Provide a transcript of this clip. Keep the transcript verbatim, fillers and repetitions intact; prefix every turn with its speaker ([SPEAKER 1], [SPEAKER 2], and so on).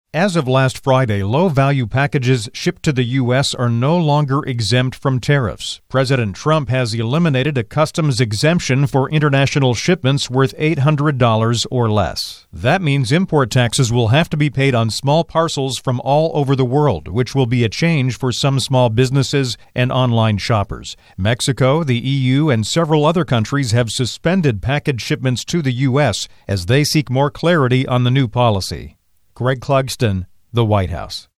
[SPEAKER 1] As of last Friday, low-value packages shipped to the U S are no longer exempt from tariffs. President Trump has eliminated a customs exemption for international shipments worth eight hundred dollars or less. That means import taxes will have to be paid on small parcels from all over the world, which will be a change for some small businesses and online shoppers. Mexico, the E U, and several other countries have suspended package shipments to the U S as they seek more clarity on the new policy. Greg Clugston, The White House.